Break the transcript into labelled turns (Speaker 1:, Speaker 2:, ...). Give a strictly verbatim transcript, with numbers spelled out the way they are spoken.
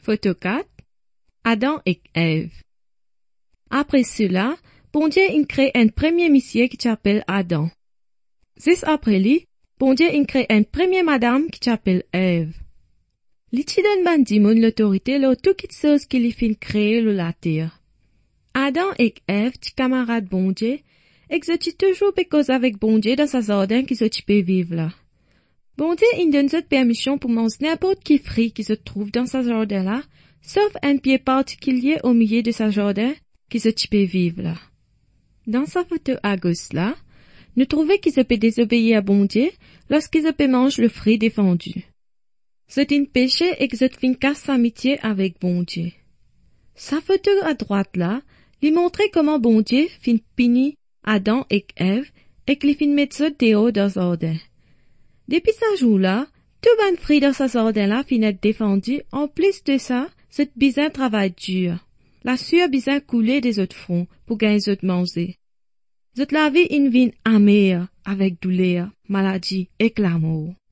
Speaker 1: Photo quatre. Adam et Ève. Après cela, bon Dieu il crée un premier monsieur qui s'appelle Adam. Juste après lui, bon Dieu il crée une première madame qui s'appelle Ève. Li ti donne ban dimon l'autorité sur toute chose qu'il y fin créer sur la terre. Adam et Ève, ti camarades bon Dieu, exercent toujours cause avec bon Dieu dans sa jardin qui se peut vivre là. Bon Dieu il donne cette permission pour manger n'importe quel fruit qui se trouve dans sa jardin là, sauf un pied particulier au milieu de sa jardin qui se peut vivre là. Dans sa photo à gauche là, nous trouvons qu'il se peut désobéir à bon Dieu lorsqu'il se peut manger le fruit défendu. C'est un péché et que cette fin casse amitié avec bon Dieu. Sa photo à droite là, lui montrait comment bon Dieu fin puni Adam et Ève et qu'il fin mettre ça dehors dans son jardin. Depuis ce jour-là, tout ban fruit dans sa jardin là fin être défendu. En plus de ça, cette bizarre travail dur. La sueur bizarre coulait des autres fronts pour gagner les autres manger. Cette la vie une vie amère avec douleur, maladie et clameur.